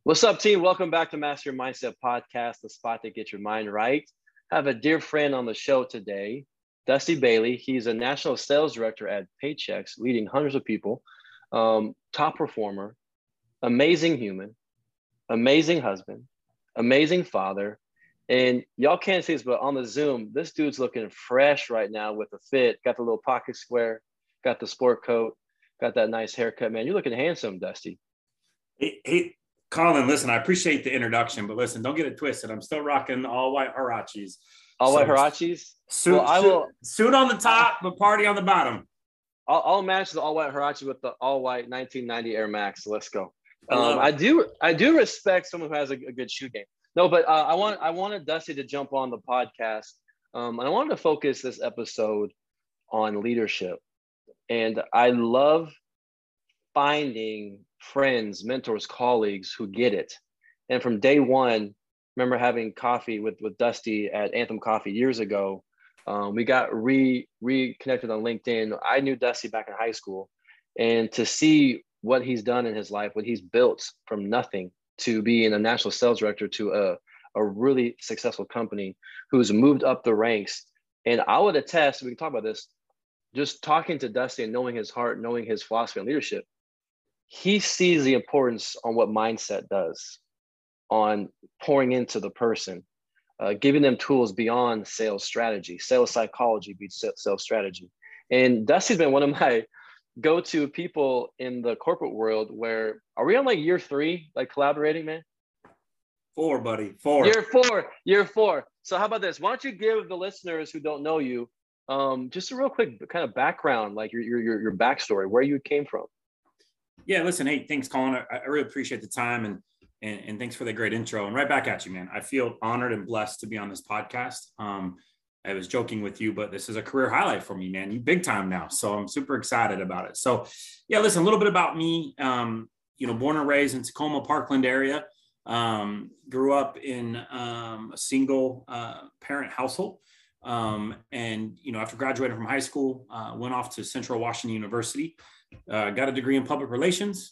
What's up, team? Welcome back to Master Your Mindset Podcast, the spot that gets your mind right. I have a dear friend on the show today, Dusty Bailey. He's a national sales director at Paychex, leading hundreds of people, top performer, amazing human, amazing husband, amazing father. And y'all can't see this, but on the Zoom, this dude's looking fresh right now with a fit. Got the little pocket square, got the sport coat, got that nice haircut. Man, you're looking handsome, Dusty. Hey, Colin, listen, I appreciate the introduction, but listen, don't get it twisted. I'm still rocking the all white Huaraches. All white Huaraches? Suit on the top, but party on the bottom. I'll match the all white Huarache with the all white 1990 Air Max. Let's go. I do respect someone who has a good shoe game. No, but I wanted Dusty to jump on the podcast, and I wanted to focus this episode on leadership. And I love finding friends, mentors, colleagues who get it. And from day one, remember having coffee with Dusty at Anthem Coffee years ago. We got reconnected on LinkedIn. I knew Dusty back in high school, and to see what he's done in his life, what he's built from nothing to being a national sales director to a really successful company who's moved up the ranks. And I would attest, we can talk about this, just talking to Dusty and knowing his heart, knowing his philosophy on leadership, he sees the importance on what mindset does, on pouring into the person, giving them tools beyond sales strategy. Sales psychology beats sales strategy. And Dusty's been one of my go-to people in the corporate world. Where are we on, like year 3, like collaborating, man? 4, buddy. 4. Year four. So how about this? Why don't you give the listeners who don't know you just a real quick kind of background, like your backstory, where you came from? Yeah, listen, hey, thanks, Colin. I really appreciate the time and thanks for the great intro. And right back at you, man. I feel honored and blessed to be on this podcast. I was joking with you, but this is a career highlight for me, man. You big time now. So I'm super excited about it. So yeah, listen, a little bit about me, born and raised in Tacoma, Parkland area. Grew up in a single parent household. After graduating from high school, went off to Central Washington University, got a degree in public relations.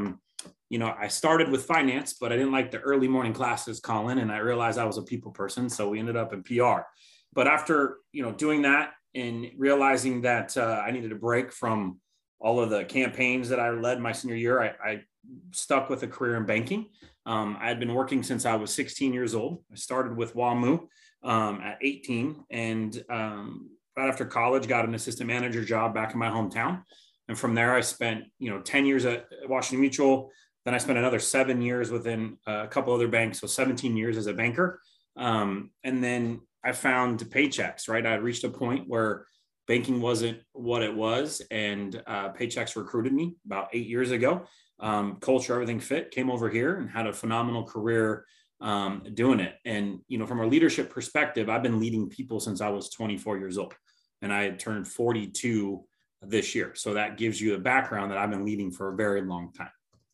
I started with finance, but I didn't like the early morning classes, Colin, and I realized I was a people person. So we ended up in PR. But after, doing that and realizing that I needed a break from all of the campaigns that I led my senior year, I stuck with a career in banking. I had been working since I was 16 years old. I started with WAMU at 18, and right after college, got an assistant manager job back in my hometown. And from there, I spent 10 years at Washington Mutual. Then I spent another 7 years within a couple other banks, so 17 years as a banker. And then I found Paychex, right? I reached a point where banking wasn't what it was, and Paychex recruited me about 8 years ago. Culture, everything fit, came over here and had a phenomenal career doing it. And, from a leadership perspective, I've been leading people since I was 24 years old, and I had turned 42 this year. So that gives you a background that I've been leading for a very long time.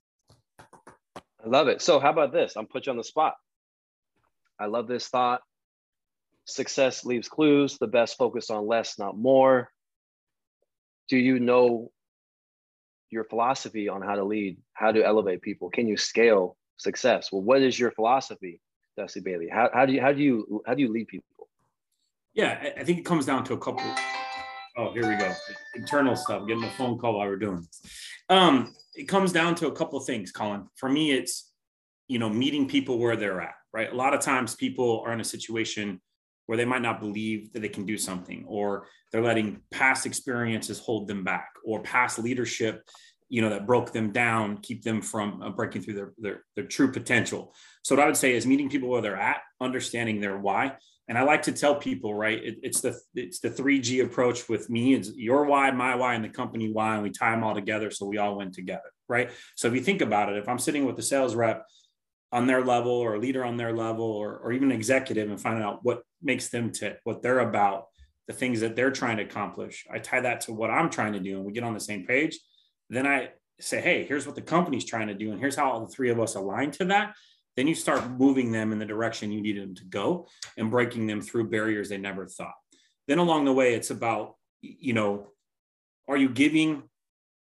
I love it. So how about this? I'm put you on the spot. I love this thought. Success leaves clues. The best focus on less, not more. Do you know your philosophy on how to lead, how to elevate people? Can you scale success? Well, what is your philosophy, Dusty Bailey? How do you lead people? Yeah, I think it comes down to a couple. Oh, here we go. Internal stuff. Getting a phone call while we're doing this. It comes down to a couple of things, Colin. For me, it's meeting people where they're at. Right. A lot of times, people are in a situation where they might not believe that they can do something, or they're letting past experiences hold them back, or past leadership, that broke them down, keep them from breaking through their true potential. So what I would say is meeting people where they're at, understanding their why. And I like to tell people, right, it's the 3G approach with me. It's your why, my why, and the company why, and we tie them all together so we all win together, right? So if you think about it, if I'm sitting with a sales rep on their level, or a leader on their level, or even an executive, and finding out what makes them tick, what they're about, the things that they're trying to accomplish, I tie that to what I'm trying to do, and we get on the same page. Then I say, hey, here's what the company's trying to do, and here's how all the three of us align to that. Then you start moving them in the direction you need them to go and breaking them through barriers they never thought. Then along the way, it's about, are you giving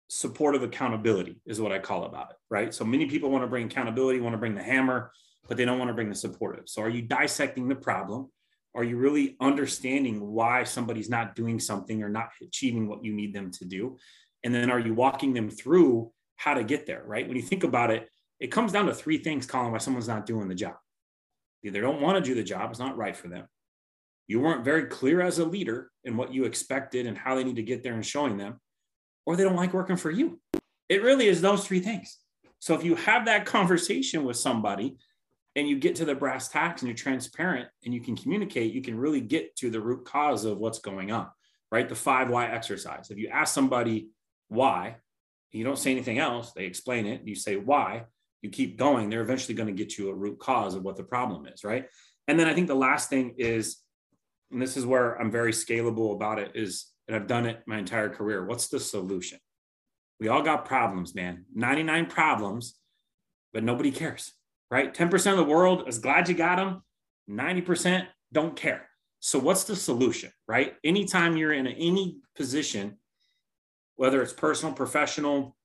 supportive accountability is what I call about it, right? So many people want to bring accountability, want to bring the hammer, but they don't want to bring the supportive. So are you dissecting the problem? Are you really understanding why somebody's not doing something or not achieving what you need them to do? And then are you walking them through how to get there, right? When you think about it, it comes down to three things, Colin, why someone's not doing the job. Either they don't want to do the job, it's not right for them. You weren't very clear as a leader in what you expected and how they need to get there and showing them, or they don't like working for you. It really is those three things. So if you have that conversation with somebody and you get to the brass tacks and you're transparent and you can communicate, you can really get to the root cause of what's going on, right? The 5 why exercise. If you ask somebody why, you don't say anything else, they explain it, you say why, you keep going, they're eventually going to get you a root cause of what the problem is, right? And then I think the last thing is, and this is where I'm very scalable about it, is, and I've done it my entire career, what's the solution? We all got problems, man. 99 problems, but nobody cares, right? 10% of the world is glad you got them. 90% don't care. So what's the solution, right? Anytime you're in any position, whether it's personal, professional,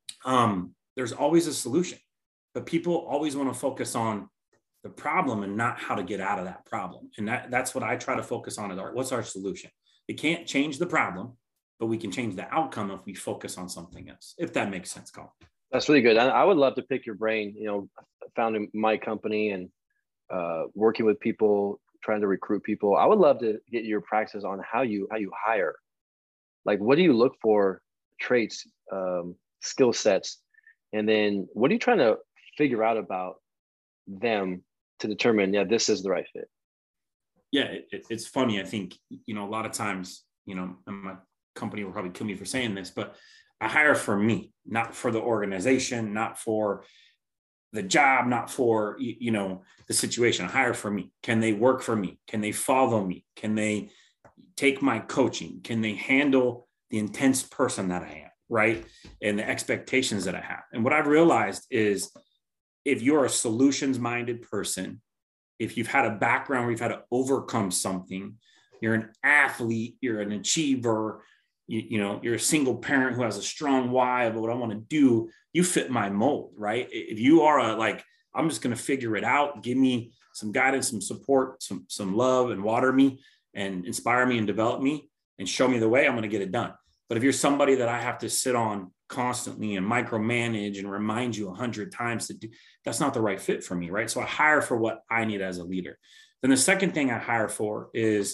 there's always a solution. But people always want to focus on the problem and not how to get out of that problem. And that's what I try to focus on, is what's our solution? It can't change the problem, but we can change the outcome if we focus on something else, if that makes sense, Colin. That's really good. I would love to pick your brain, founding my company and working with people, trying to recruit people. I would love to get your practice on how you hire. Like, what do you look for, traits, skill sets? And then what are you trying to figure out about them to determine, this is the right fit? Yeah, it's funny. I think, a lot of times, and my company will probably kill me for saying this, but I hire for me, not for the organization, not for the job, not for, the situation. I hire for me. Can they work for me? Can they follow me? Can they take my coaching? Can they handle the intense person that I am, right? And the expectations that I have. And what I've realized is, if you're a solutions-minded person, if you've had a background where you've had to overcome something, you're an athlete, you're an achiever, you're a single parent who has a strong why of what I want to do, you fit my mold, right? If you are I'm just going to figure it out, give me some guidance, some support, some love, and water me and inspire me and develop me and show me the way, I'm going to get it done. But if you're somebody that I have to sit on constantly and micromanage and remind you 100 times to do, that's not the right fit for me, right? So I hire for what I need as a leader. Then the second thing I hire for is,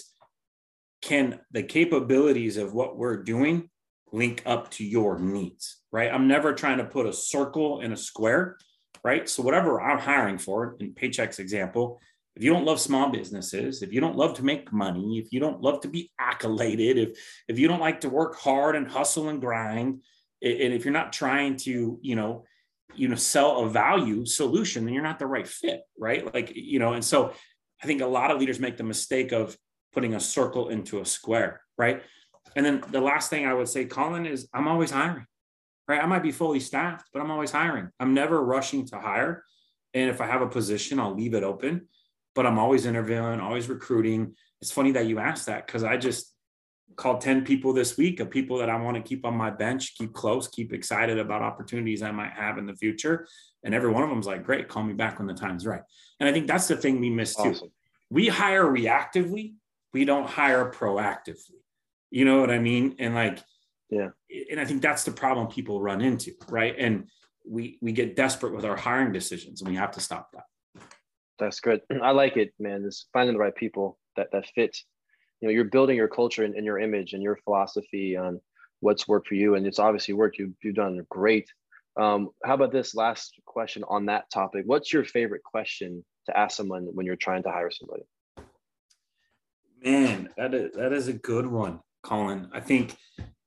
can the capabilities of what we're doing link up to your needs, right? I'm never trying to put a circle in a square, right? So whatever I'm hiring for, in Paycheck's example, if you don't love small businesses, if you don't love to make money, if you don't love to be accoladed, if you don't like to work hard and hustle and grind, and if you're not trying to, sell a value solution, then you're not the right fit, right? And so I think a lot of leaders make the mistake of putting a circle into a square, right? And then the last thing I would say, Colin, is I'm always hiring, right? I might be fully staffed, but I'm always hiring. I'm never rushing to hire. And if I have a position, I'll leave it open, but I'm always interviewing, always recruiting. It's funny that you asked that, because I just called 10 people this week of people that I want to keep on my bench, keep close, keep excited about opportunities I might have in the future. And every one of them is like, great, call me back when the time's right. And I think that's the thing we miss too. Awesome. We hire reactively. We don't hire proactively. You know what I mean? And and I think that's the problem people run into, right? And we get desperate with our hiring decisions, and we have to stop that. That's good. I like it, man. It's finding the right people that fit. You're building your culture and your image and your philosophy on what's worked for you. And it's obviously worked. You've done great. How about this last question on that topic? What's your favorite question to ask someone when you're trying to hire somebody? Man, that is a good one, Colin. I think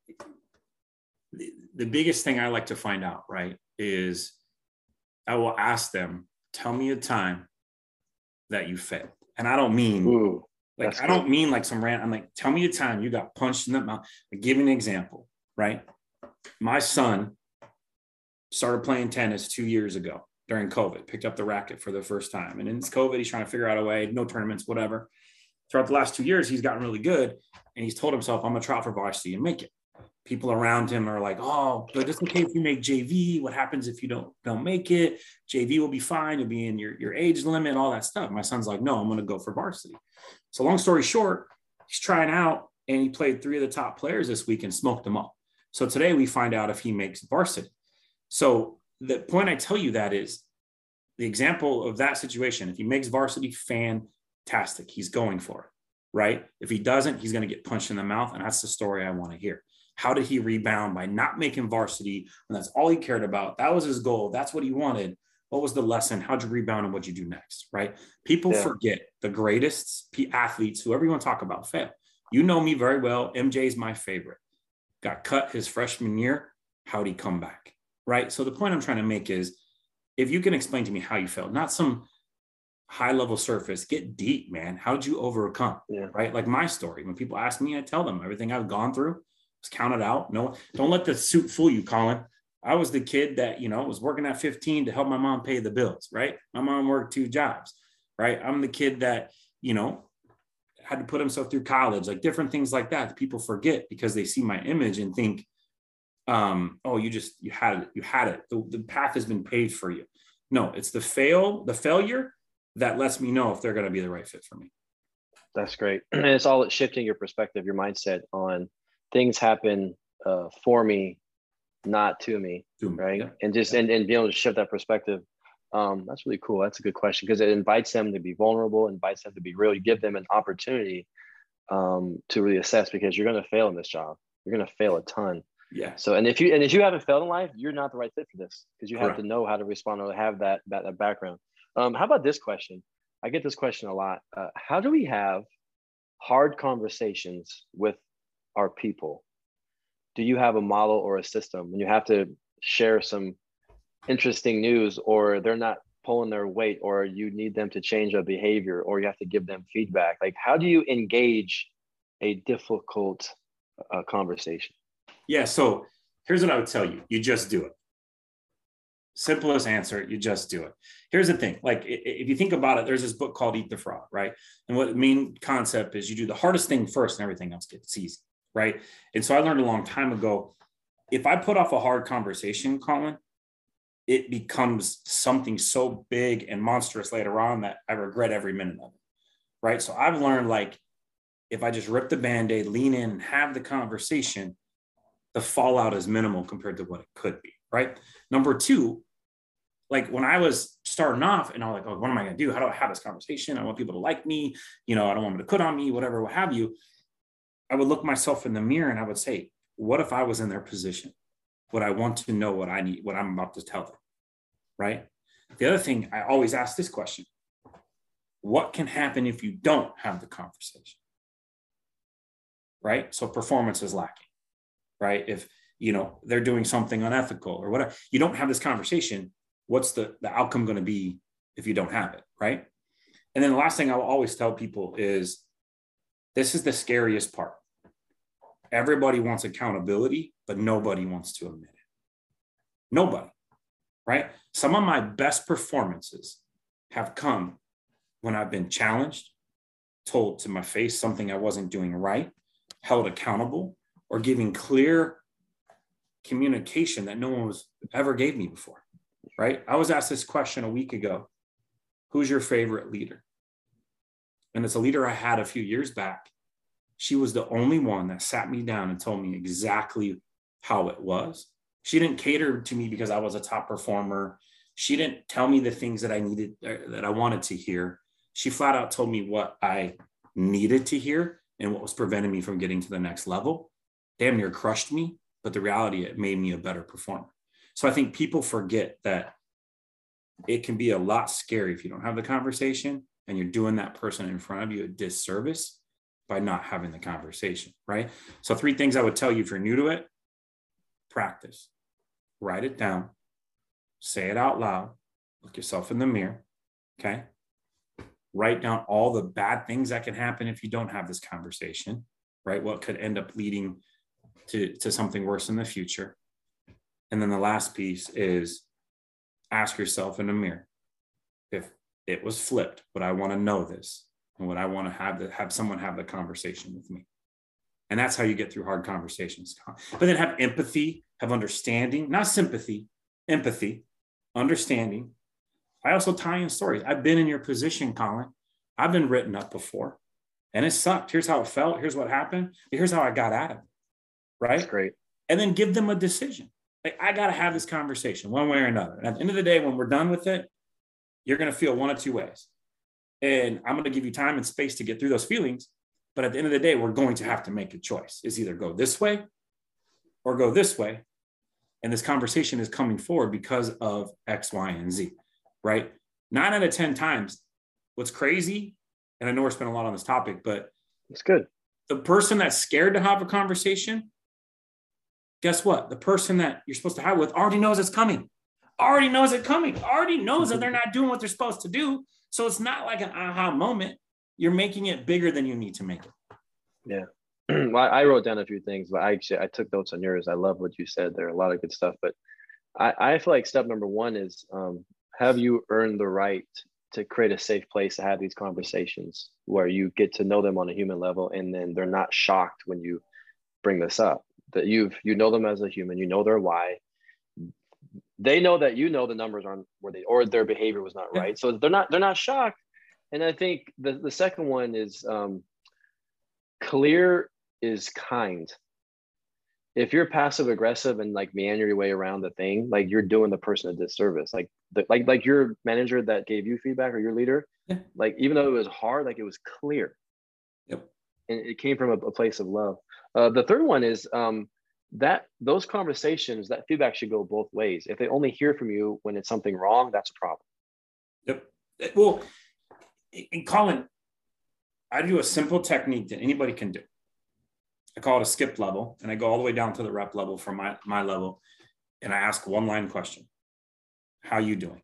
the biggest thing I like to find out, right, is I will ask them, tell me a time that you failed. And I don't mean, I don't mean like some rant. I'm like, tell me a time you got punched in the mouth. Give me an example, right? My son started playing tennis 2 years ago during COVID, picked up the racket for the first time. And in this COVID, he's trying to figure out a way, no tournaments, whatever. Throughout the last 2 years, he's gotten really good. And he's told himself, I'm going to try out for varsity and make it. people around him are like, oh, but it's okay if you make JV. What happens if you don't make it? JV will be fine. You'll be in your age limit, all that stuff. My son's like, no, I'm going to go for varsity. So long story short, he's trying out and he played 3 of the top players this week and smoked them up. So today we find out if he makes varsity. So the point I tell you that is the example of that situation. If he makes varsity, fantastic. He's going for it, right? If he doesn't, he's going to get punched in the mouth. And that's the story I want to hear. How did he rebound by not making varsity when that's all he cared about? That was his goal. That's what he wanted. What was the lesson? How'd you rebound and what'd you do next, right? People forget the greatest athletes, whoever you want to talk about, fail. You know me very well. MJ's my favorite. Got cut his freshman year. How'd he come back, right? So the point I'm trying to make is, if you can explain to me how you felt, not some high level surface, get deep, man. How did you overcome, right? Like my story. When people ask me, I tell them everything I've gone through. It's counted out. No, don't let the suit fool you, Colin. I was the kid that, was working at 15 to help my mom pay the bills, right? My mom worked 2 jobs, right? I'm the kid that, had to put himself through college, like different things like that people forget because they see my image and think, oh, you had it. The path has been paved for you. No, it's the failure that lets me know if they're going to be the right fit for me. That's great. And it's all shifting your perspective, your mindset on things happen for me, not to me, right? Yeah. And just and being able to shift that perspective. That's really cool. That's a good question because it invites them to be vulnerable, invites them to be real. You give them an opportunity to really assess because you're going to fail in this job. You're going to fail a ton. Yeah. So and if you haven't failed in life, you're not the right fit for this because you have to know how to respond or have that background. How about this question? I get this question a lot. How do we have hard conversations with our people? Do you have a model or a system when you have to share some interesting news or they're not pulling their weight or you need them to change a behavior or you have to give them feedback? Like, how do you engage a difficult conversation? Yeah. So here's what I would tell you. You just do it. Simplest answer, you just do it. Here's the thing. Like, if you think about it, there's this book called Eat the Frog, right? And what the main concept is you do the hardest thing first and everything else gets easy, right? And so I learned a long time ago, if I put off a hard conversation, Colin, it becomes something so big and monstrous later on that I regret every minute of it, right? So I've learned, like, if I just rip the Band-Aid, lean in and have the conversation, the fallout is minimal compared to what it could be, right? Number 2, like when I was starting off and I'm like, oh, what am I going to do? How do I have this conversation? I want people to like me. I don't want them to quit on me, whatever, what have you. I would look myself in the mirror and I would say, what if I was in their position? Would I want to know what I need, what I'm about to tell them, right? The other thing, I always ask this question: what can happen if you don't have the conversation, right? So performance is lacking, right? If, they're doing something unethical or whatever, you don't have this conversation, what's the outcome going to be if you don't have it, right? And then the last thing I will always tell people is, this is the scariest part. Everybody wants accountability, but nobody wants to admit it. Nobody, right? Some of my best performances have come when I've been challenged, told to my face something I wasn't doing right, held accountable, or giving clear communication that no one was ever gave me before, right? I was asked this question a week ago: who's your favorite leader? And it's a leader I had a few years back. She was the only one that sat me down and told me exactly how it was. She didn't cater to me because I was a top performer. She didn't tell me the things that I needed, that I wanted to hear. She flat out told me what I needed to hear and what was preventing me from getting to the next level. Damn near crushed me, but the reality, it made me a better performer. So I think people forget that it can be a lot scary if you don't have the conversation and you're doing that person in front of you a disservice by not having the conversation, right? So 3 things I would tell you if you're new to it: practice, write it down, say it out loud, look yourself in the mirror, okay? Write down all the bad things that can happen if you don't have this conversation, right? What could end up leading to something worse in the future. And then the last piece is ask yourself in the mirror, if it was flipped, would I want to know this? And would I want to have someone have the conversation with me? And that's how you get through hard conversations. But then have empathy, have understanding, not sympathy, empathy, understanding. I also tie in stories. I've been in your position, Colin. I've been written up before and it sucked. Here's how it felt. Here's what happened. Here's how I got out of it. Right? That's great. And then give them a decision. Like, I got to have this conversation one way or another. And at the end of the day, when we're done with it, you're going to feel one of two ways. And I'm going to give you time and space to get through those feelings. But at the end of the day, we're going to have to make a choice. It's either go this way or go this way. And this conversation is coming forward because of X, Y, and Z, right? 9 out of 10 times, what's crazy, and I know we're spending a lot on this topic, but it's good. The person that's scared to have a conversation, guess what? The person that you're supposed to have with already knows it's coming, already knows that they're not doing what they're supposed to do. So it's not like an aha moment. You're making it bigger than you need to make it. Yeah. Well, I wrote down a few things, but I took notes on yours. I love what you said. There are a lot of good stuff, but I feel like step number one is have you earned the right to create a safe place to have these conversations where you get to know them on a human level, and then they're not shocked when you bring this up, that you know them as a human, you know their why. They know that you know the numbers aren't where they, or their behavior was not right. So they're not shocked. And I think the second one is clear is kind. If you're passive aggressive and like meander your way around the thing, like you're doing the person a disservice. Like your manager that gave you feedback, or your leader, like even though it was hard, like it was clear. Yep. And it came from a place of love. The third one is that those conversations, that feedback should go both ways. If they only hear from you when it's something wrong, that's a problem. Yep. Well, and Colin, I do a simple technique that anybody can do. I call it a skip level, and I go all the way down to the rep level from my level, and I ask one line question. How you doing?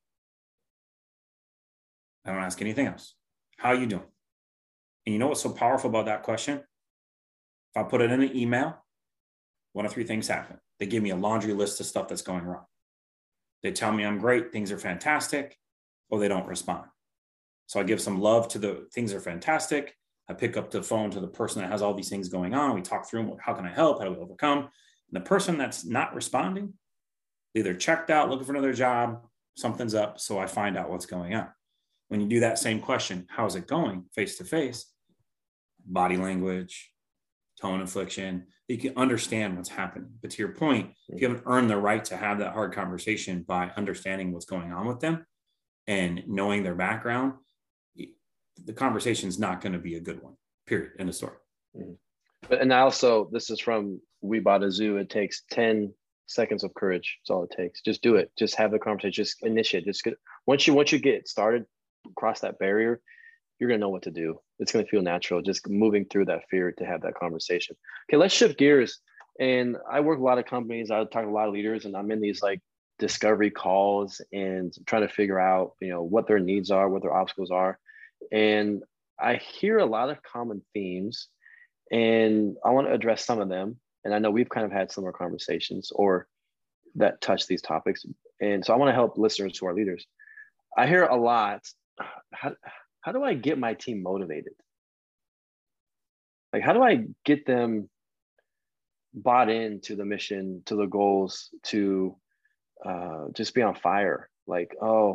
I don't ask anything else. How you doing? And you know what's so powerful about that question? If I put it in an email, one of three things happen. They give me a laundry list of stuff that's going wrong. They tell me I'm great, things are fantastic, or they don't respond. So I give some love to the things are fantastic. I pick up the phone to the person that has all these things going on. We talk through them. How can I help? How do we overcome? And the person that's not responding, either checked out, looking for another job, something's up. So I find out what's going on. When you do that same question, how's it going face to face, body language, tone inflection, you can understand what's happening. But to your point, if you haven't earned the right to have that hard conversation by understanding what's going on with them and knowing their background, the conversation is not going to be a good one, period, end of story. And also, this is from We Bought a Zoo. It takes 10 seconds of courage. That's all it takes. Just do it. Just have the conversation. Just initiate. Once you get started, cross that barrier, you're going to know what to do. It's going to feel natural, just moving through that fear to have that conversation. Okay, let's shift gears. And I work with a lot of companies. I talk to a lot of leaders, and I'm in these like discovery calls and trying to figure out, what their needs are, what their obstacles are. And I hear a lot of common themes, and I want to address some of them. And I know we've kind of had similar conversations or that touch these topics. And so I want to help listeners who are leaders. I hear a lot, how do I get my team motivated? Like, how do I get them bought into the mission, to the goals, to just be on fire? Like,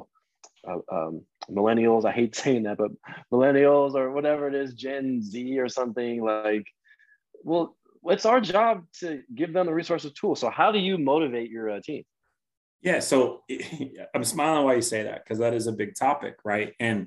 millennials, I hate saying that, but millennials or whatever it is, Gen Z or something, like, well, it's our job to give them the resources, tools. So how do you motivate your team? Yeah, so I'm smiling while you say that, because that is a big topic, right? And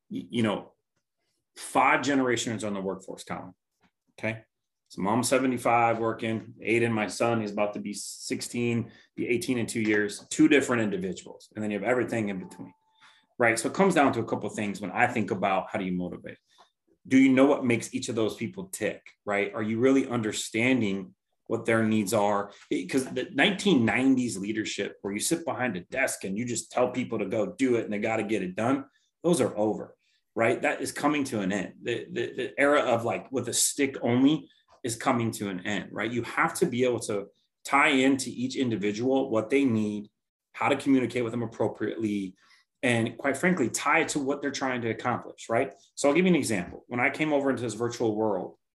5 generations on the workforce, Colin. Okay, so mom's 75 working, Aiden, my son, he's about to be 16, be 18 in 2 years, 2 different individuals, and then you have everything in between. Right. So it comes down to a couple of things when I think about how do you motivate? Do you know what makes each of those people tick? Right. Are you really understanding what their needs are? Because the 1990s leadership where you sit behind a desk and you just tell people to go do it and they got to get it done, those are over. Right. That is coming to an end. The era of like with a stick only is coming to an end. Right. You have to be able to tie into each individual what they need, how to communicate with them appropriately, and quite frankly, tie it to what they're trying to accomplish, right? So I'll give you an example. When I came over into this virtual world,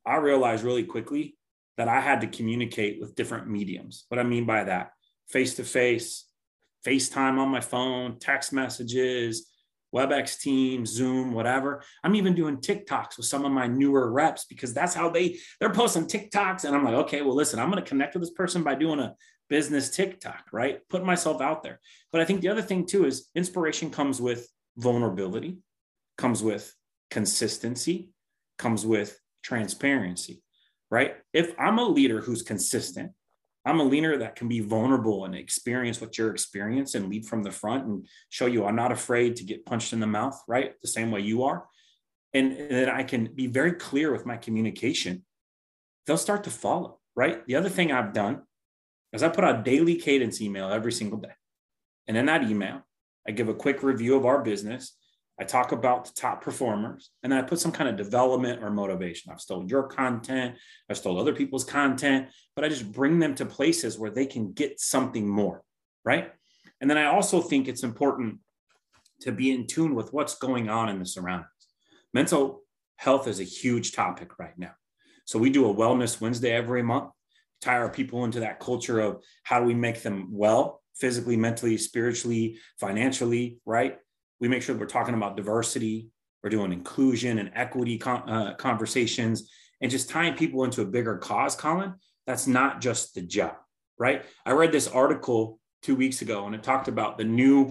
I realized really quickly that I had to communicate with different mediums. What I mean by that, face-to-face, FaceTime on my phone, text messages, WebEx Teams, Zoom, whatever. I'm even doing TikToks with some of my newer reps because that's how they're posting TikToks. And I'm like, okay, well, listen, I'm going to connect with this person by doing a business TikTok, right? Putting myself out there. But I think the other thing too is inspiration comes with vulnerability, comes with consistency, comes with transparency, right? If I'm a leader who's consistent, I'm a leader that can be vulnerable and experience what you're experiencing and lead from the front and show you I'm not afraid to get punched in the mouth, right? The same way you are. And then I can be very clear with my communication. They'll start to follow, right? The other thing I've done is I put out a daily cadence email every single day. And in that email, I give a quick review of our business. I talk about the top performers, and then I put some kind of development or motivation. I've stole your content, I've stole other people's content, but I just bring them to places where they can get something more, right? And then I also think it's important to be in tune with what's going on in the surroundings. Mental health is a huge topic right now. So we do a Wellness Wednesday every month, tie our people into that culture of how do we make them well, physically, mentally, spiritually, financially, right? We make sure we're talking about diversity. We're doing inclusion and equity conversations and just tying people into a bigger cause, Colin. That's not just the job, right? I read this article 2 weeks ago and it talked about the new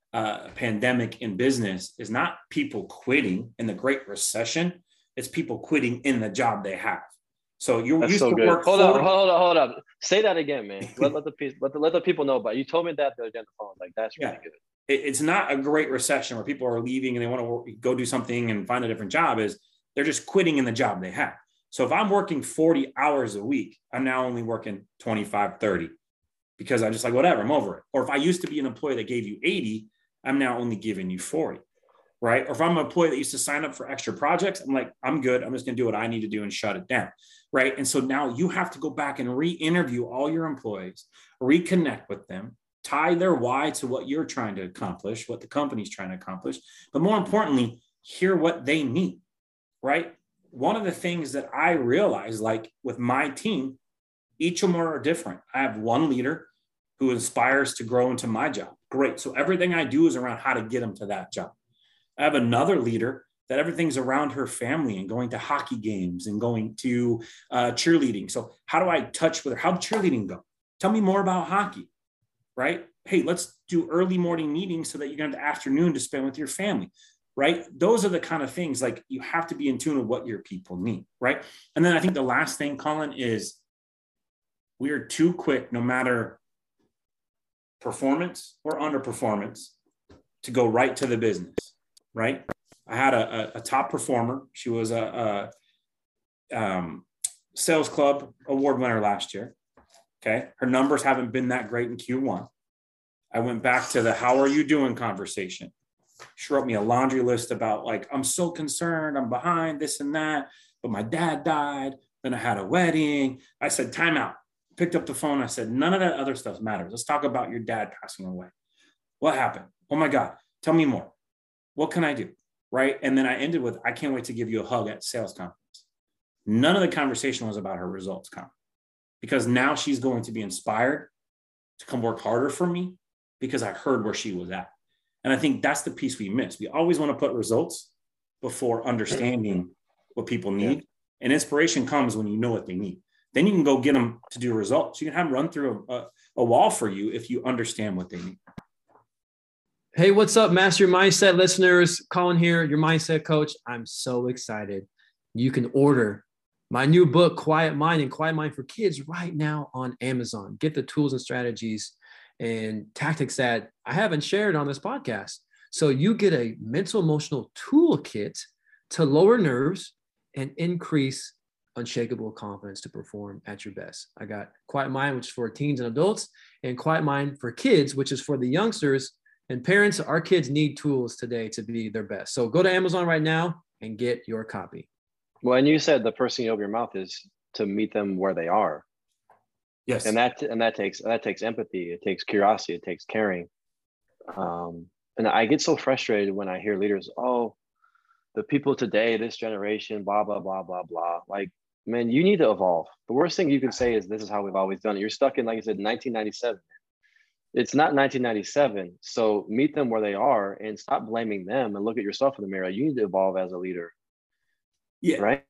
pandemic in business is not people quitting in the Great Recession. It's people quitting in the job they have. So you used so to good. work. Hold up. Say that again, man. Let the people know about it. You told me that the other day on the phone. Like, that's really good. It's not a great recession where people are leaving and they want to go do something and find a different job. Is they're just quitting in the job they have. So if I'm working 40 hours a week, I'm now only working 25, 30 because I'm just like, whatever, I'm over it. Or if I used to be an employee that gave you 80, I'm now only giving you 40, right? Or if I'm an employee that used to sign up for extra projects, I'm like, I'm good. I'm just going to do what I need to do and shut it down, right? And so now you have to go back and re-interview all your employees, reconnect with them, tie their why to what you're trying to accomplish, what the company's trying to accomplish, but more importantly, hear what they need, right? One of the things that I realized, like with my team, each of them are different. I have one leader who inspires to grow into my job. Great. So everything I do is around how to get them to that job. I have another leader that everything's around her family and going to hockey games and going to cheerleading. So how do I touch with her? How'd cheerleading go? Tell me more about hockey. Right? Hey, let's do early morning meetings so that you can have the afternoon to spend with your family, right? Those are the kind of things like you have to be in tune with what your people need, right? And then I think the last thing, Colin, is we are too quick, no matter performance or underperformance, to go right to the business, right? I had a top performer. She was a sales club award winner last year. Okay. Her numbers haven't been that great in Q1. I went back to the how are you doing conversation. She wrote me a laundry list about like, I'm so concerned, I'm behind this and that, but my dad died. Then I had a wedding. I said, time out. Picked up the phone. I said, none of that other stuff matters. Let's talk about your dad passing away. What happened? Oh my God. Tell me more. What can I do? Right. And then I ended with, I can't wait to give you a hug at sales conference. None of the conversation was about her results, Colin. Because now she's going to be inspired to come work harder for me because I heard where she was at. And I think that's the piece we miss. We always want to put results before understanding what people need. Yeah. And inspiration comes when you know what they need. Then you can go get them to do results. You can have them run through a wall for you if you understand what they need. Hey, what's up, Master Mindset listeners? Colin here, your mindset coach. I'm so excited. You can order my new book, Quiet Mind and Quiet Mind for Kids, right now on Amazon. Get the tools and strategies and tactics that I haven't shared on this podcast. So you get a mental emotional toolkit to lower nerves and increase unshakable confidence to perform at your best. I got Quiet Mind, which is for teens and adults, and Quiet Mind for Kids, which is for the youngsters and parents. Our kids need tools today to be their best. So go to Amazon right now and get your copy. Well, and you said the first thing you open your mouth is to meet them where they are. Yes. And that takes empathy. It takes curiosity. It takes caring. And I get so frustrated when I hear leaders, oh, the people today, this generation, blah, blah, blah, blah, blah. Like, man, you need to evolve. The worst thing you can say is this is how we've always done it. You're stuck in, like I said, 1997. It's not 1997. So meet them where they are and stop blaming them and look at yourself in the mirror. You need to evolve as a leader. Yeah. Right?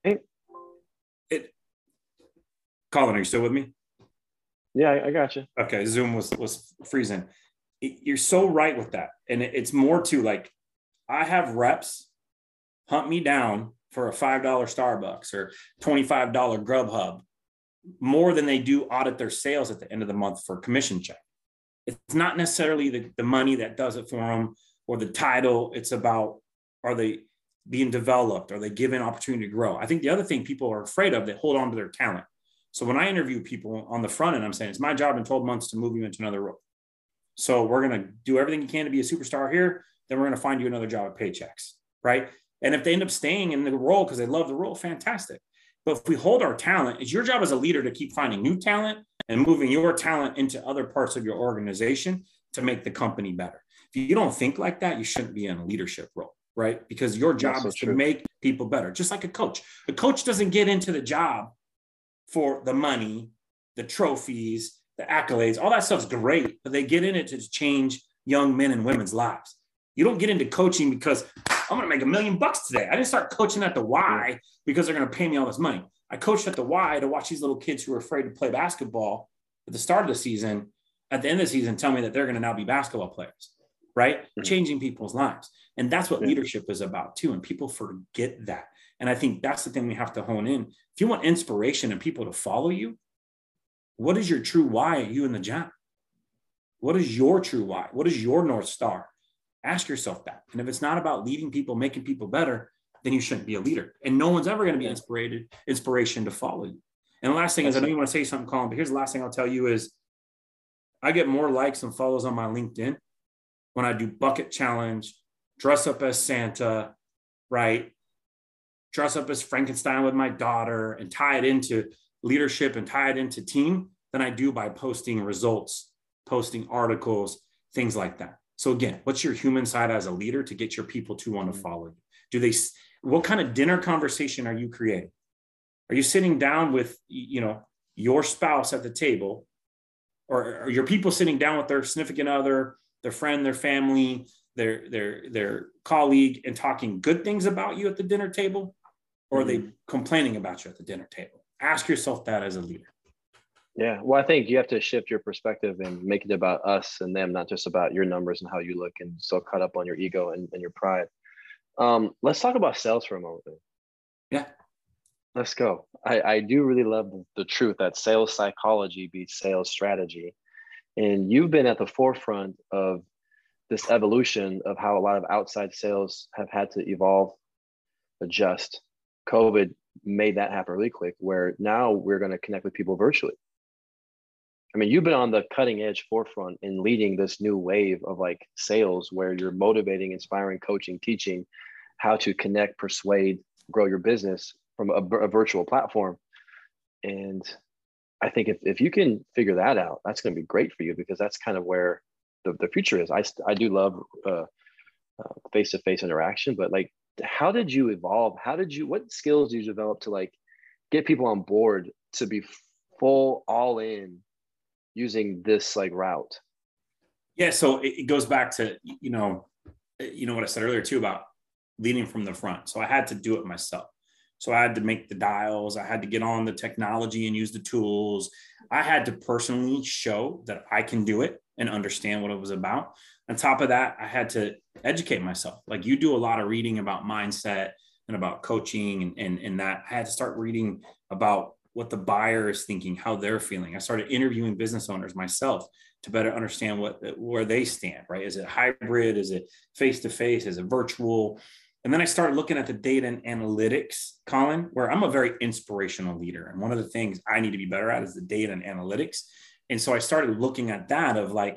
Colin, are you still with me? Yeah, I got you. Okay, Zoom was freezing. You're so right with that. And it's more to like, I have reps hunt me down for a $5 Starbucks or $25 Grubhub more than they do audit their sales at the end of the month for a commission check. It's not necessarily the money that does it for them or the title. It's about, are they being developed? Are they given opportunity to grow? I think the other thing people are afraid of, they hold on to their talent. So when I interview people on the front end, I'm saying, it's my job in 12 months to move you into another role. So we're going to do everything you can to be a superstar here. Then we're going to find you another job at Paychex, right? And if they end up staying in the role because they love the role, fantastic. But if we hold our talent, it's your job as a leader to keep finding new talent and moving your talent into other parts of your organization to make the company better. If you don't think like that, you shouldn't be in a leadership role, right? Because your job is to make people better, just like a coach. A coach doesn't get into the job for the money, the trophies, the accolades. All that stuff's great, but they get in it to change young men and women's lives. You don't get into coaching because I'm going to make $1 million today. I didn't start coaching at the Y because they're going to pay me all this money. I coached at the Y to watch these little kids who are afraid to play basketball at the start of the season, at the end of the season, tell me that they're going to now be basketball players, right? Mm-hmm. Changing people's lives. And that's what leadership is about too. And people forget that. And I think that's the thing we have to hone in. If you want inspiration and people to follow you, what is your true why at you in the job? What is your true why? What is your North Star? Ask yourself that. And if it's not about leading people, making people better, then you shouldn't be a leader. And no one's ever going to be inspiration to follow you. And the last thing is, I know you want to say something, Colin, but here's the last thing I'll tell you is I get more likes and follows on my LinkedIn when I do bucket challenge, dress up as Santa, right? Dress up as Frankenstein with my daughter and tie it into leadership and tie it into team than I do by posting results, posting articles, things like that. So again, what's your human side as a leader to get your people to want to follow you? What kind of dinner conversation are you creating? Are you sitting down with, your spouse at the table, or are your people sitting down with their significant other, their friend, their family, their colleague, and talking good things about you at the dinner table? Or are they complaining about you at the dinner table? Ask yourself that as a leader. Yeah. Well, I think you have to shift your perspective and make it about us and them, not just about your numbers and how you look and so caught up on your ego and your pride. Let's talk about sales for a moment. Yeah. Let's go. I do really love the truth that sales psychology beats sales strategy. And you've been at the forefront of this evolution of how a lot of outside sales have had to evolve, adjust. COVID made that happen really quick, where now we're going to connect with people virtually. I mean, you've been on the cutting edge forefront in leading this new wave of like sales where you're motivating, inspiring, coaching, teaching how to connect, persuade, grow your business from a virtual platform. And I think if you can figure that out, that's going to be great for you, because that's kind of where the future is. I do love face-to-face interaction, but like, how did you evolve? What skills did you develop to like get people on board to be full all in using this like route? Yeah. So it goes back to, what I said earlier too about leading from the front. So I had to do it myself. So I had to make the dials. I had to get on the technology and use the tools. I had to personally show that I can do it and understand what it was about. On top of that, I had to educate myself. Like you do a lot of reading about mindset and about coaching and that. I had to start reading about what the buyer is thinking, how they're feeling. I started interviewing business owners myself to better understand where they stand, right? Is it hybrid? Is it face-to-face? Is it virtual? And then I started looking at the data and analytics, Colin, where I'm a very inspirational leader. And one of the things I need to be better at is the data and analytics. And so I started looking at that of like,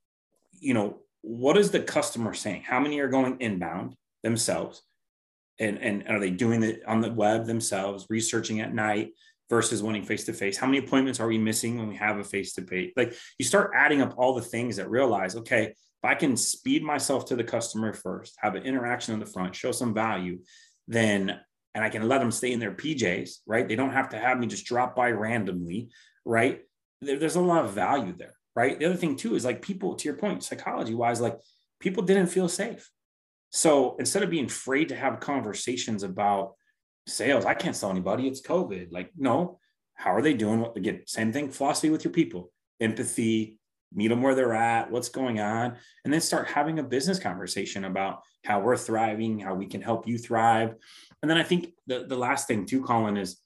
what is the customer saying? How many are going inbound themselves? And are they doing it on the web themselves, researching at night versus wanting face-to-face? How many appointments are we missing when we have a face-to-face? Like you start adding up all the things that realize, okay, if I can speed myself to the customer first, have an interaction in the front, show some value, then and I can let them stay in their PJs, right? They don't have to have me just drop by randomly, right? There's a lot of value there, right? The other thing too is like people, to your point, psychology wise, like people didn't feel safe. So instead of being afraid to have conversations about sales, I can't sell anybody, it's COVID. Like, no, how are they doing? What again, same thing, philosophy with your people, empathy, meet them where they're at, what's going on, and then start having a business conversation about how we're thriving, how we can help you thrive. And then I think the last thing too, Colin, is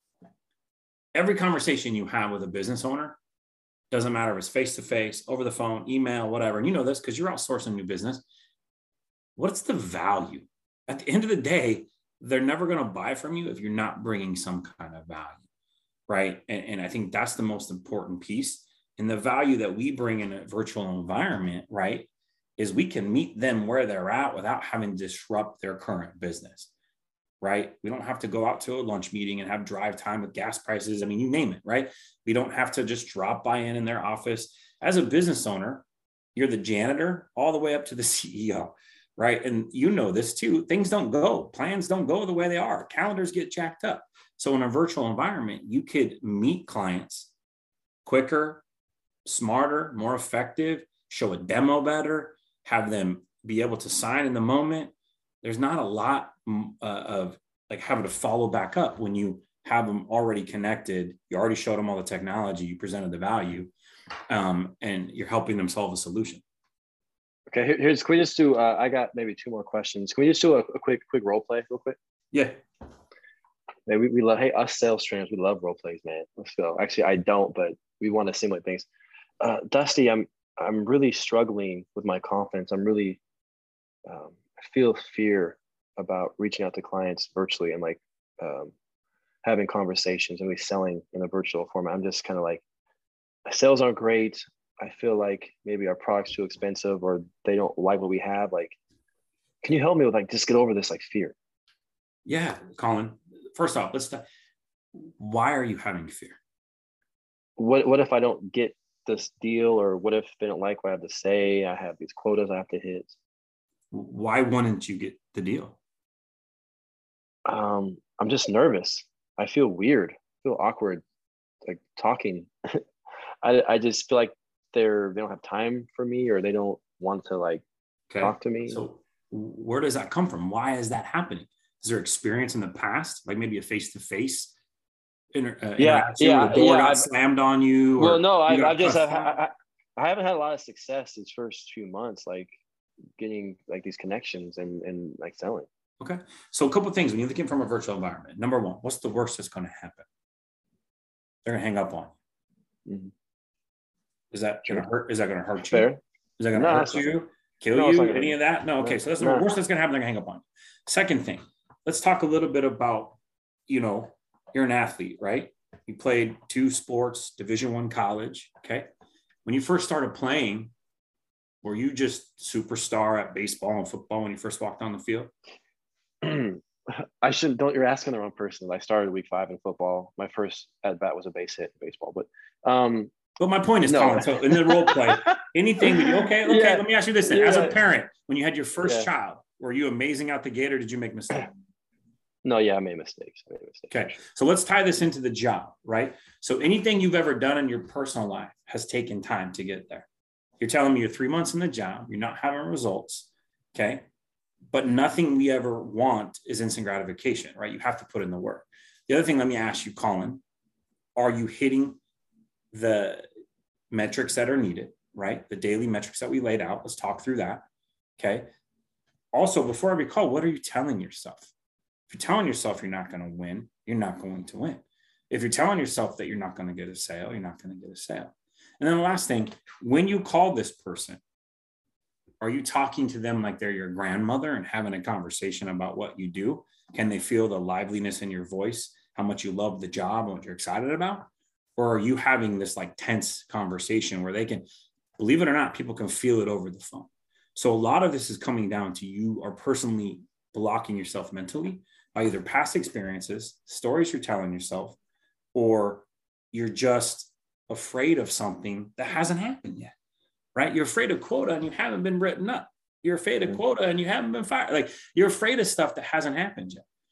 every conversation you have with a business owner, doesn't matter if it's face-to-face, over the phone, email, whatever, and you know this because you're outsourcing new business. What's the value? At the end of the day, they're never going to buy from you if you're not bringing some kind of value, right? And I think that's the most important piece. And the value that we bring in a virtual environment, right, is we can meet them where they're at without having to disrupt their current business, right? We don't have to go out to a lunch meeting and have drive time with gas prices. I mean, you name it, right? We don't have to just drop by in their office. As a business owner, you're the janitor all the way up to the CEO, right? And you know this too. Things don't go, plans don't go the way they are. Calendars get jacked up. So in a virtual environment, you could meet clients quicker, smarter, more effective, show a demo better, have them be able to sign in the moment. There's not a lot of like having to follow back up when you have them already connected. You already showed them all the technology, you presented the value, and you're helping them solve a solution. Okay, here's, can we just do, I got maybe 2 more questions. Can we just do a quick role play real quick? Yeah. Man, we love, hey, us sales trainers, we love role plays, man. Let's go. Actually, I don't, but we want to simulate things. Dusty, I'm really struggling with my confidence. I'm really, I feel fear about reaching out to clients virtually and like having conversations and selling in a virtual format. I'm just kind of like, sales aren't great. I feel like maybe our product's too expensive or they don't like what we have. Like, can you help me with like, just get over this like fear? Yeah, Colin, first off, why are you having fear? What if I don't get this deal, or what if they don't like what I have to say? I have these quotas I have to hit. Why wouldn't you get the deal? I'm just nervous. I feel weird. I feel awkward, like talking. I just feel like they don't have time for me, or they don't want to like talk to me. So where does that come from? Why is that happening? Is there experience in the past, like maybe a face-to-face interaction where the door got slammed on you? Well, no, I haven't had a lot of success these first few months, like getting like these connections and like selling. Okay. So a couple of things when you're looking from a virtual environment. Number one, what's the worst that's going to happen? They're going to hang up on you. Mm-hmm. Is that going to hurt? Is that going to hurt you? Fair. Is that going to hurt you? Kill you? Any of that? No. Okay. So that's the worst that's going to happen. They're going to hang up on you. Second thing, let's talk a little bit about, you're an athlete, right? You played 2 sports, Division I college. Okay. When you first started playing, were you just superstar at baseball and football when you first walked on the field? You're asking the wrong person. I started week 5 in football. My first at bat was a base hit in baseball, but my point is, no. Colin, so in the role play, anything, okay, yeah. Let me ask you this then. Yeah. As a parent, when you had your first child, were you amazing out the gate or did you make mistakes? No, yeah, I made mistakes. Okay, so let's tie this into the job, right? So anything you've ever done in your personal life has taken time to get there. You're telling me you're 3 months in the job, you're not having results, okay? But nothing we ever want is instant gratification, right? You have to put in the work. The other thing, let me ask you, Colin, are you hitting the metrics that are needed, right? The daily metrics that we laid out. Let's talk through that, okay? Also, before every call, what are you telling yourself? If you're telling yourself you're not going to win, you're not going to win. If you're telling yourself that you're not going to get a sale, you're not going to get a sale. And then the last thing, when you call this person, are you talking to them like they're your grandmother and having a conversation about what you do? Can they feel the liveliness in your voice, how much you love the job and what you're excited about? Or are you having this like tense conversation where they can, believe it or not, people can feel it over the phone. So a lot of this is coming down to you are personally blocking yourself mentally by either past experiences, stories you're telling yourself, or you're just afraid of something that hasn't happened yet, right? You're afraid of quota and you haven't been written up. You're afraid of quota and you haven't been fired. Like you're afraid of stuff that hasn't happened yet.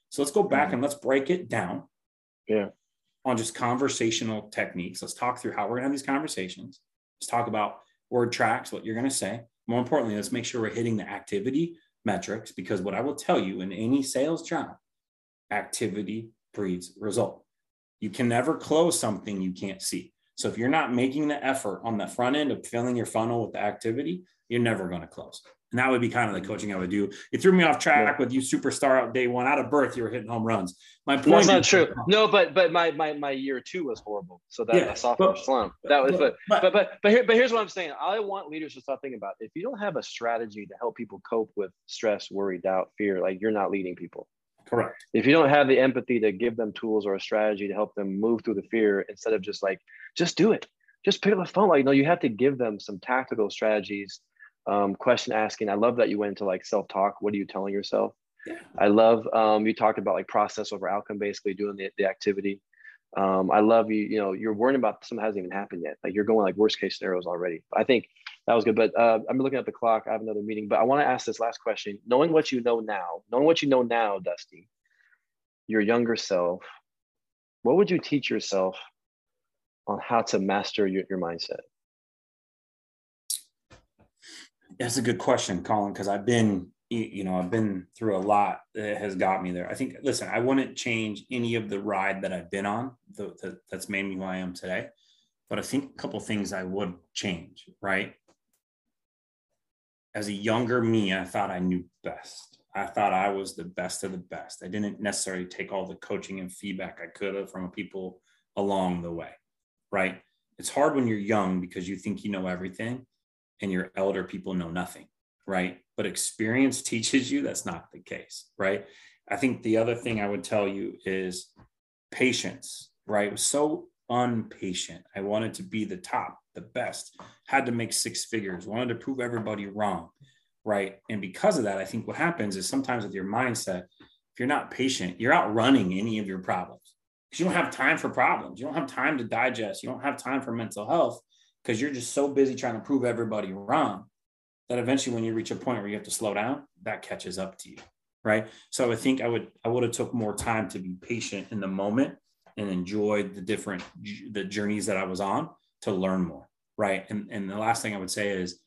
So let's go back and let's break it down. Yeah. On just conversational techniques. Let's talk through how we're going to have these conversations. Let's talk about word tracks, what you're going to say. More importantly, let's make sure we're hitting the activity metrics, because what I will tell you in any sales job, activity breeds result. You can never close something you can't see. So if you're not making the effort on the front end of filling your funnel with the activity, you're never going to close. And that would be kind of the coaching I would do. You threw me off track with you superstar out day one. Out of birth, you were hitting home runs. My point That's not true. No, but my year 2 was horrible. So that sophomore slump. That was but here's what I'm saying. I want leaders to start thinking about, if you don't have a strategy to help people cope with stress, worry, doubt, fear, like, you're not leading people. Correct. If you don't have the empathy to give them tools or a strategy to help them move through the fear, instead of just do it, just pick up the phone. Like, no, you have to give them some tactical strategies. Question asking. I love that you went into self-talk. What are you telling yourself? Yeah. I love you talked about process over outcome, basically doing the activity. I love you're worrying about something that hasn't even happened yet. Like, you're going worst case scenarios already. I think that was good. But I'm looking at the clock. I have another meeting, but I want to ask this last question. Knowing what you know now, Dusty, your younger self, what would you teach yourself on how to master your mindset? That's a good question, Colin, because I've been through a lot that has got me there. I think, listen, I wouldn't change any of the ride that I've been on that's made me who I am today. But I think a couple of things I would change, right? As a younger me, I thought I knew best. I thought I was the best of the best. I didn't necessarily take all the coaching and feedback I could have from people along the way, right? It's hard when you're young because you think you know everything and your elder people know nothing, right? But experience teaches you that's not the case, right? I think the other thing I would tell you is patience, right? I was so impatient. I wanted to be the top, the best, had to make 6 figures, wanted to prove everybody wrong, right? And because of that, I think what happens is sometimes with your mindset, if you're not patient, you're outrunning any of your problems because you don't have time for problems. You don't have time to digest. You don't have time for mental health because you're just so busy trying to prove everybody wrong that eventually when you reach a point where you have to slow down, that catches up to you, right? So I think I would have took more time to be patient in the moment and enjoy the journeys that I was on to learn more, right? And the last thing I would say is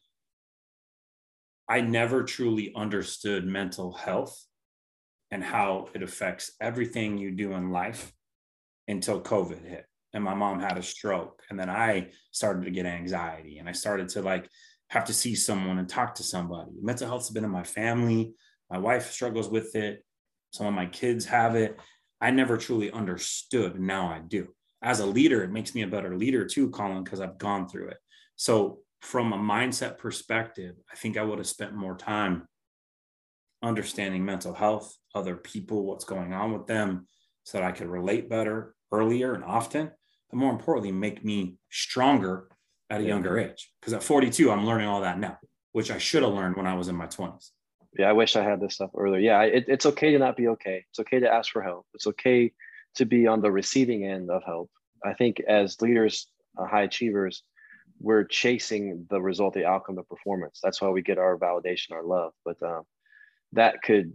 I never truly understood mental health and how it affects everything you do in life until COVID hit. And my mom had a stroke. And then I started to get anxiety and I started to have to see someone and talk to somebody. Mental health has been in my family. My wife struggles with it. Some of my kids have it. I never truly understood. And now I do. As a leader, it makes me a better leader too, Colin, because I've gone through it. So from a mindset perspective, I think I would have spent more time understanding mental health, other people, what's going on with them, so that I could relate better earlier and often, but more importantly, make me stronger at a younger age. Because at 42, I'm learning all that now, which I should have learned when I was in my 20s. Yeah, I wish I had this stuff earlier. Yeah, it's okay to not be okay. It's okay to ask for help. It's okay to be on the receiving end of help. I think as leaders, high achievers, we're chasing the result, the outcome, the performance. That's why we get our validation, our love. But that could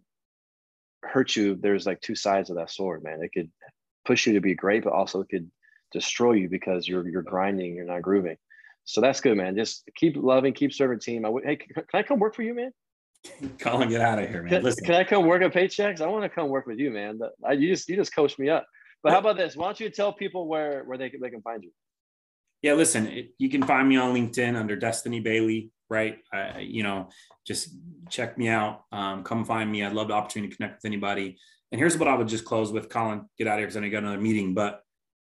hurt you. There's 2 sides of that sword, man. It could push you to be great, but also it could destroy you because you're grinding, you're not grooving. So that's good, man. Just keep loving, keep serving team. Hey, can I come work for you, man? Colin, get out of here, man. Listen. Can I come work at Paychex? I want to come work with you, man. You just coached me up. But how about this? Why don't you tell people where they can find you? Yeah, listen, you can find me on LinkedIn under Destiny Bailey, right? Just check me out. Come find me. I'd love the opportunity to connect with anybody. And here's what I would just close with, Colin, get out of here because I know you got another meeting. But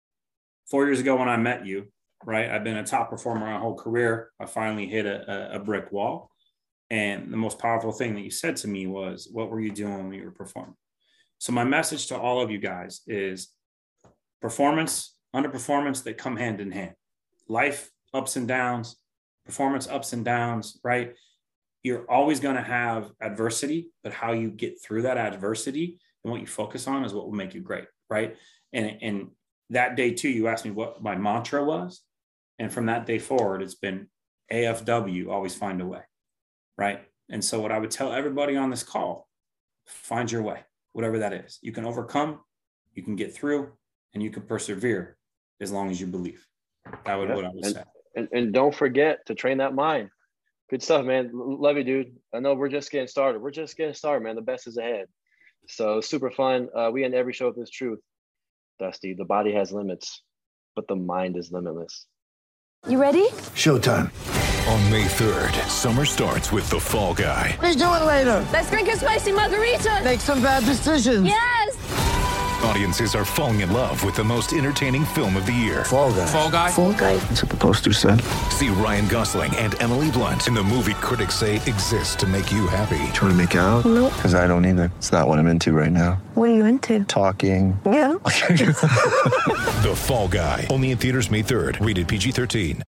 4 years ago when I met you, right, I've been a top performer my whole career. I finally hit a brick wall. And the most powerful thing that you said to me was, what were you doing when you were performing? So my message to all of you guys is performance, underperformance, they come hand in hand. Life, ups and downs, performance, ups and downs, right? You're always going to have adversity, but how you get through that adversity and what you focus on is what will make you great, right? And that day too, you asked me what my mantra was. And from that day forward, it's been AFW, always find a way, right? And so what I would tell everybody on this call, find your way, whatever that is. You can overcome, you can get through, and you can persevere as long as you believe. That would what I would say. And don't forget to train that mind. Good stuff, man. Love you, dude. I know we're just getting started. We're just getting started, man. The best is ahead. So super fun. We end every show with this truth, Dusty. The body has limits, but the mind is limitless. You ready? Showtime. On May 3rd, summer starts with The Fall Guy. Let's do it later. Let's drink a spicy margarita. Make some bad decisions. Yes. Audiences are falling in love with the most entertaining film of the year. Fall Guy. Fall Guy? Fall guy. That's what the poster said. See Ryan Gosling and Emily Blunt in the movie critics say exists to make you happy. Trying to make it out? Nope. Because I don't either. It's not what I'm into right now. What are you into? Talking. Yeah. The Fall Guy. Only in theaters May 3rd. Rated PG-13.